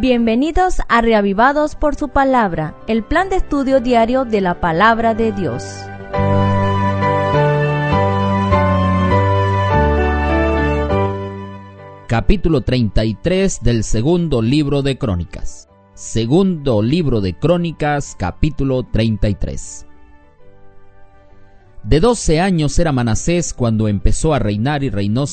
Bienvenidos a Reavivados por su Palabra, el plan de estudio diario de la Palabra de Dios. Capítulo 33 del segundo libro de Crónicas. Segundo libro de Crónicas, capítulo 33. De 12 años era Manasés cuando empezó a reinar y reinó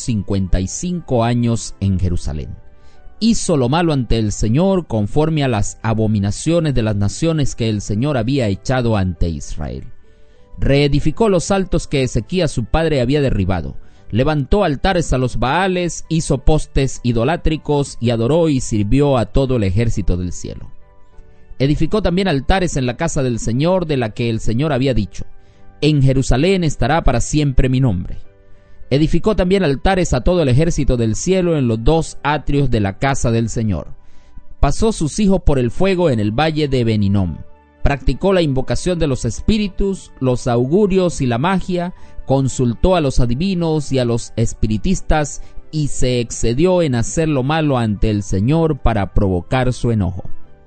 55 años en Jerusalén. Hizo lo malo ante el Señor conforme a las abominaciones de las naciones que el Señor había echado ante Israel. Reedificó los altos que Ezequías su padre había derribado. Levantó altares a los Baales, hizo postes idolátricos y adoró y sirvió a todo el ejército del cielo. Edificó también altares en la casa del Señor, de la que el Señor había dicho: en Jerusalén estará para siempre mi nombre. Edificó también altares a todo el ejército del cielo en los 2 atrios de la casa del Señor. Pasó sus hijos por el fuego en el valle de Ben-Hinnom. Practicó la invocación de los espíritus, los augurios y la magia, consultó a los adivinos y a los espiritistas y se excedió en hacer lo malo ante el Señor para provocar su enojo.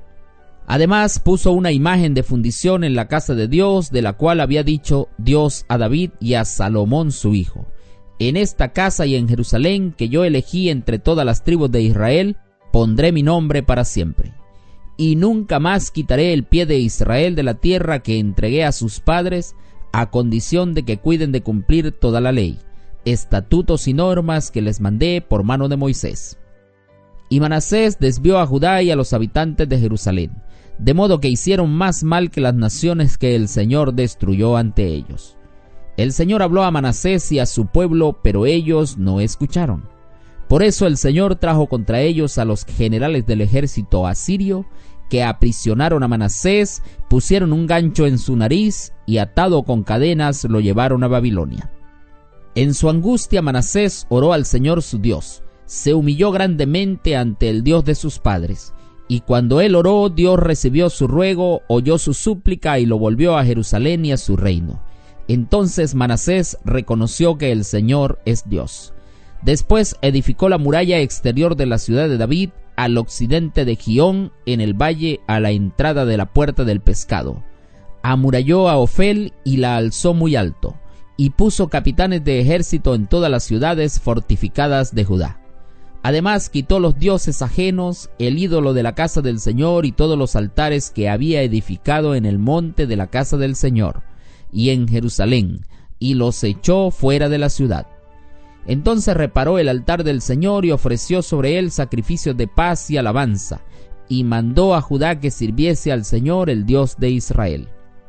Además puso una imagen de fundición en la casa de Dios, de la cual había dicho Dios a David y a Salomón su hijo: en esta casa y en Jerusalén, que yo elegí entre todas las tribus de Israel, pondré mi nombre para siempre. Y nunca más quitaré el pie de Israel de la tierra que entregué a sus padres, a condición de que cuiden de cumplir toda la ley, estatutos y normas que les mandé por mano de Moisés. Y Manasés desvió a Judá y a los habitantes de Jerusalén, de modo que hicieron más mal que las naciones que el Señor destruyó ante ellos. El Señor habló a Manasés y a su pueblo, pero ellos no escucharon. Por eso el Señor trajo contra ellos a los generales del ejército asirio, que aprisionaron a Manasés, pusieron un gancho en su nariz y atado con cadenas lo llevaron a Babilonia. En su angustia Manasés oró al Señor su Dios, se humilló grandemente ante el Dios de sus padres, y cuando él oró, Dios recibió su ruego, oyó su súplica y lo volvió a Jerusalén y a su reino. Entonces Manasés reconoció que el Señor es Dios. Después edificó la muralla exterior de la ciudad de David, al occidente de Gihón, en el valle a la entrada de la puerta del pescado. Amuralló a Ofel y la alzó muy alto, y puso capitanes de ejército en todas las ciudades fortificadas de Judá. Además quitó los dioses ajenos, el ídolo de la casa del Señor y todos los altares que había edificado en el monte de la casa del Señor y en Jerusalén, y los echó fuera de la ciudad. Entonces reparó el altar del Señor y ofreció sobre él sacrificios de paz y alabanza, y mandó a Judá que sirviese al Señor, el Dios de Israel.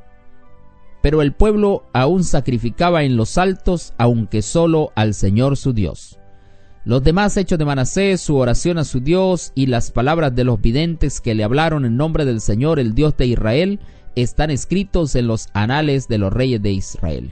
Pero el pueblo aún sacrificaba en los altos, aunque solo al Señor su Dios. Los demás hechos de Manasés, su oración a su Dios y las palabras de los videntes que le hablaron en nombre del Señor, el Dios de Israel, están escritos en los anales de los reyes de Israel.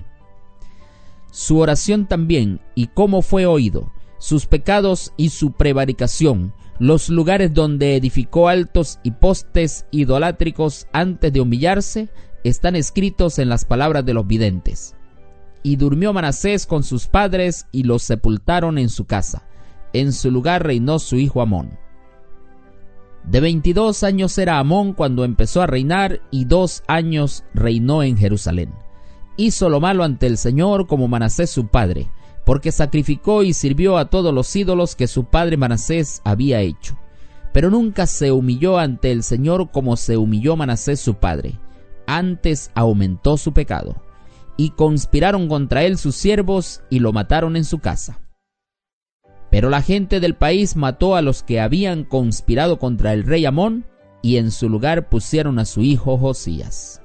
Su oración también, y cómo fue oído, sus pecados y su prevaricación, los lugares donde edificó altos y postes idolátricos antes de humillarse, están escritos en las palabras de los videntes. Y durmió Manasés con sus padres y los sepultaron en su casa. En su lugar reinó su hijo Amón. De 22 años era Amón cuando empezó a reinar, y 2 años reinó en Jerusalén. Hizo lo malo ante el Señor como Manasés su padre, porque sacrificó y sirvió a todos los ídolos que su padre Manasés había hecho. Pero nunca se humilló ante el Señor como se humilló Manasés su padre. Antes aumentó su pecado. Y conspiraron contra él sus siervos y lo mataron en su casa. Pero la gente del país mató a los que habían conspirado contra el rey Amón, y en su lugar pusieron a su hijo Josías.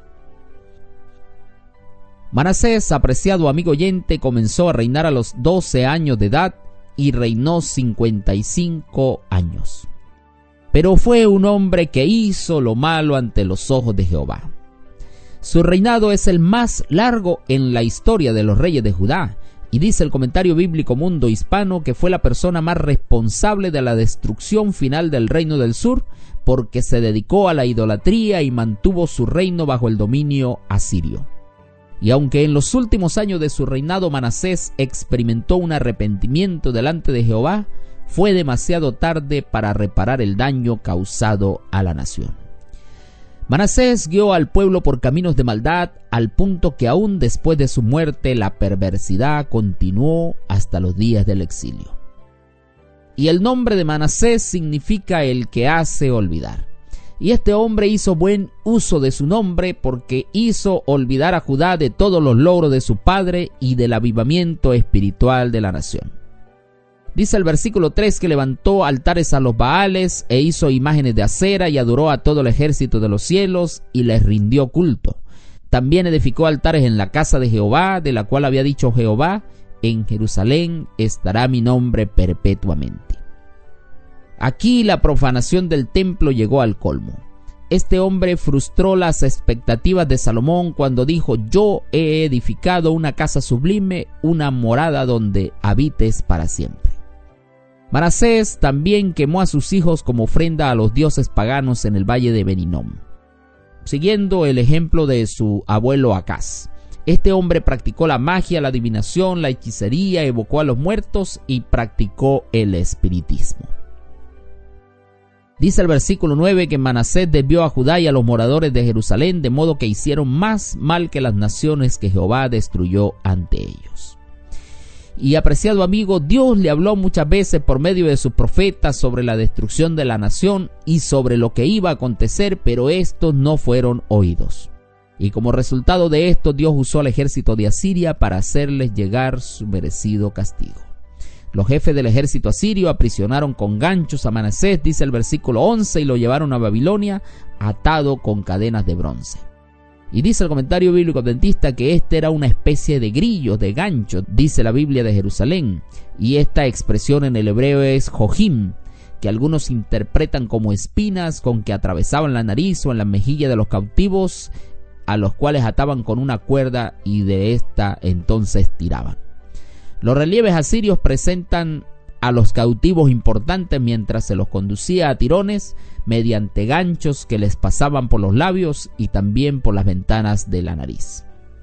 Manasés, apreciado amigo oyente, comenzó a reinar a los 12 años de edad y reinó 55 años. Pero fue un hombre que hizo lo malo ante los ojos de Jehová. Su reinado es el más largo en la historia de los reyes de Judá, y dice el comentario bíblico Mundo Hispano que fue la persona más responsable de la destrucción final del reino del sur, porque se dedicó a la idolatría y mantuvo su reino bajo el dominio asirio. Y aunque en los últimos años de su reinado Manasés experimentó un arrepentimiento delante de Jehová, fue demasiado tarde para reparar el daño causado a la nación. Manasés guió al pueblo por caminos de maldad al punto que aún después de su muerte la perversidad continuó hasta los días del exilio. Y el nombre de Manasés significa el que hace olvidar. Y este hombre hizo buen uso de su nombre porque hizo olvidar a Judá de todos los logros de su padre y del avivamiento espiritual de la nación. Dice el versículo 3 que levantó altares a los Baales e hizo imágenes de acera y adoró a todo el ejército de los cielos y les rindió culto. También edificó altares en la casa de Jehová, de la cual había dicho Jehová: en Jerusalén estará mi nombre perpetuamente. Aquí la profanación del templo llegó al colmo. Este hombre frustró las expectativas de Salomón cuando dijo: yo he edificado una casa sublime, una morada donde habites para siempre. Manasés también quemó a sus hijos como ofrenda a los dioses paganos en el valle de Ben-Hinnom, siguiendo el ejemplo de su abuelo Acaz. Este hombre practicó la magia, la adivinación, la hechicería, evocó a los muertos y practicó el espiritismo. Dice el versículo 9 que Manasés desvió a Judá y a los moradores de Jerusalén, de modo que hicieron más mal que las naciones que Jehová destruyó ante ellos. Y apreciado amigo, Dios le habló muchas veces por medio de sus profetas sobre la destrucción de la nación y sobre lo que iba a acontecer, pero estos no fueron oídos. Y como resultado de esto, Dios usó al ejército de Asiria para hacerles llegar su merecido castigo. Los jefes del ejército asirio aprisionaron con ganchos a Manasés, dice el versículo 11, y lo llevaron a Babilonia atado con cadenas de bronce. Y dice el comentario bíblico adventista que este era una especie de grillo, de gancho, dice la Biblia de Jerusalén. Y esta expresión en el hebreo es jojim, que algunos interpretan como espinas con que atravesaban la nariz o en la mejilla de los cautivos, a los cuales ataban con una cuerda y de esta entonces tiraban. Los relieves asirios presentan a los cautivos importantes mientras se los conducía a tirones mediante ganchos que les pasaban por los labios y también por las ventanas de la nariz.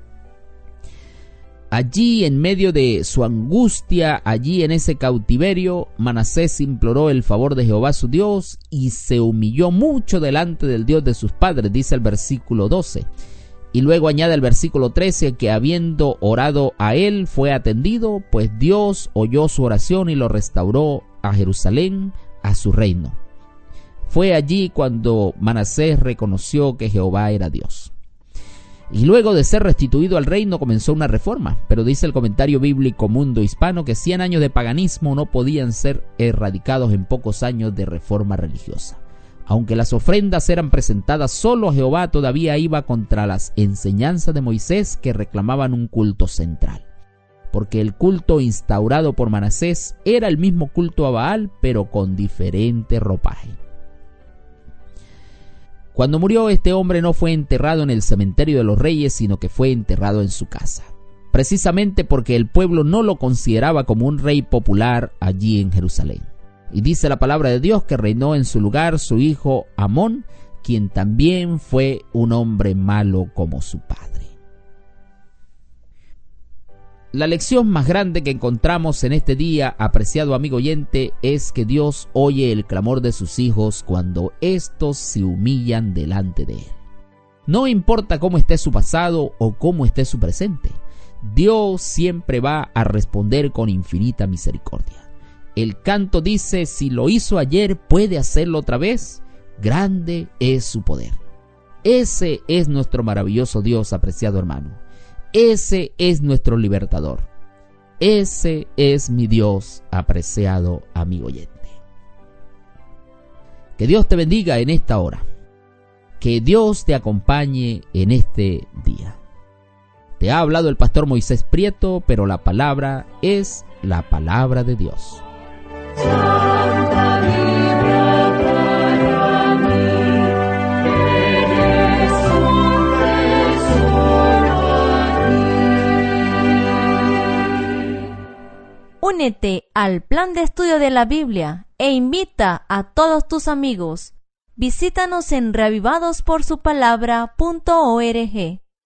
Allí, en medio de su angustia, allí en ese cautiverio, Manasés imploró el favor de Jehová su Dios y se humilló mucho delante del Dios de sus padres, dice el versículo 12. Y luego añade el versículo 13 que habiendo orado a él fue atendido, pues Dios oyó su oración y lo restauró a Jerusalén, a su reino. Fue allí cuando Manasés reconoció que Jehová era Dios. Y luego de ser restituido al reino comenzó una reforma, pero dice el comentario bíblico Mundo Hispano que 100 años de paganismo no podían ser erradicados en pocos años de reforma religiosa. Aunque las ofrendas eran presentadas solo a Jehová, todavía iba contra las enseñanzas de Moisés que reclamaban un culto central. Porque el culto instaurado por Manasés era el mismo culto a Baal, pero con diferente ropaje. Cuando murió este hombre no fue enterrado en el cementerio de los reyes, sino que fue enterrado en su casa. Precisamente porque el pueblo no lo consideraba como un rey popular allí en Jerusalén. Y dice la palabra de Dios que reinó en su lugar su hijo Amón, quien también fue un hombre malo como su padre. La lección más grande que encontramos en este día, apreciado amigo oyente, es que Dios oye el clamor de sus hijos cuando éstos se humillan delante de Él. No importa cómo esté su pasado o cómo esté su presente, Dios siempre va a responder con infinita misericordia. El canto dice: si lo hizo ayer, puede hacerlo otra vez. Grande es su poder. Ese es nuestro maravilloso Dios, apreciado hermano. Ese es nuestro libertador. Ese es mi Dios, apreciado amigo oyente. Que Dios te bendiga en esta hora. Que Dios te acompañe en este día. Te ha hablado el pastor Moisés Prieto, pero la palabra es la palabra de Dios. Santa Biblia para mí, eres un tesoro aquí. Únete al plan de estudio de la Biblia e invita a todos tus amigos. Visítanos en reavivadosporsupalabra.org.